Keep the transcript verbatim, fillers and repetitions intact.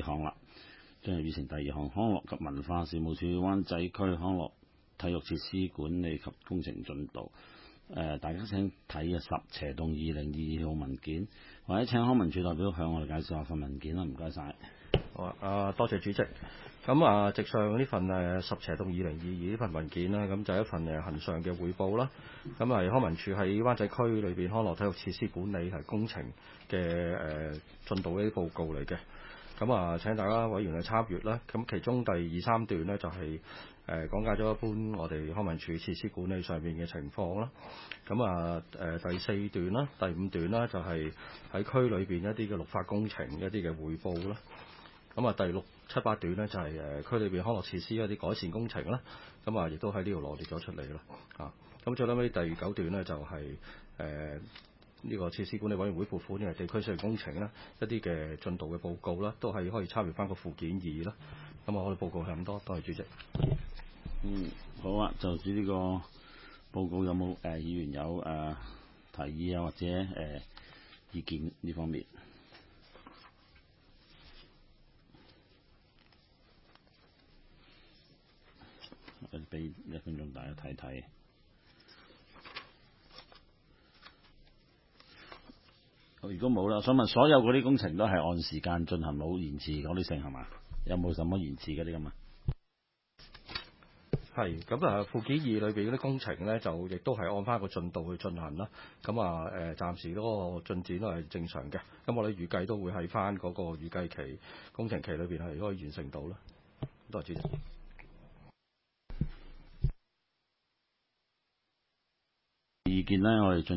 項啦，進入議程第二項康樂及文化事務署灣仔區康樂體育設施管理及工程進度。誒、呃，大家請睇嘅十斜洞二零二二號文件，或者請康文署代表向我哋介紹下份文件啦。唔該晒。 好啊，啊多謝主席。咁啊，直上呢份誒十斜洞二零二二呢份文件啦，咁就係一份誒恆常嘅匯報啦。咁係康文署喺灣仔區裏邊康樂體育設施管理係工程嘅誒進度呢啲報告嚟嘅。咁啊，請大家委員去參閱啦。咁其中第二三段呢，就係、是、誒、呃、講解咗一般我哋康文署設施管理上面嘅情況啦。咁啊誒、呃、第四段啦、第五段啦，就係、是、喺區裏邊一啲嘅綠化工程一啲嘅匯報啦。咁啊第六七八段呢，就係、是、誒區裏邊康樂設施一啲改善工程啦。咁啊亦都喺呢度羅列咗出嚟啦。啊，咁最尾第九段呢，就係、是、誒。呃呢個設施管理委員會撥款嘅地區性工程啦，一啲嘅進度嘅報告啦，都係可以參與翻個附件二啦。咁啊，我哋報告係咁多，多謝主席。 嗯，好啊，就住呢個報告有冇誒、呃、議員有誒、呃、提議啊，或者誒、呃、意見呢方面？誒，俾一分鐘大家睇睇。如果冇啦，我想問所有嗰啲工程都係按時間進行，冇延遲嗰啲性係嘛？有冇什麼延遲嗰啲咁啊？ 係咁啊，附件二裏邊嗰啲工程咧，就亦都係按翻個進度去進行啦。咁啊誒，暫時嗰個進展都係正常嘅。咁我哋預計都會喺翻嗰個預計期工程期裏邊係可以完成到啦。多謝主席。 意見咧，我哋進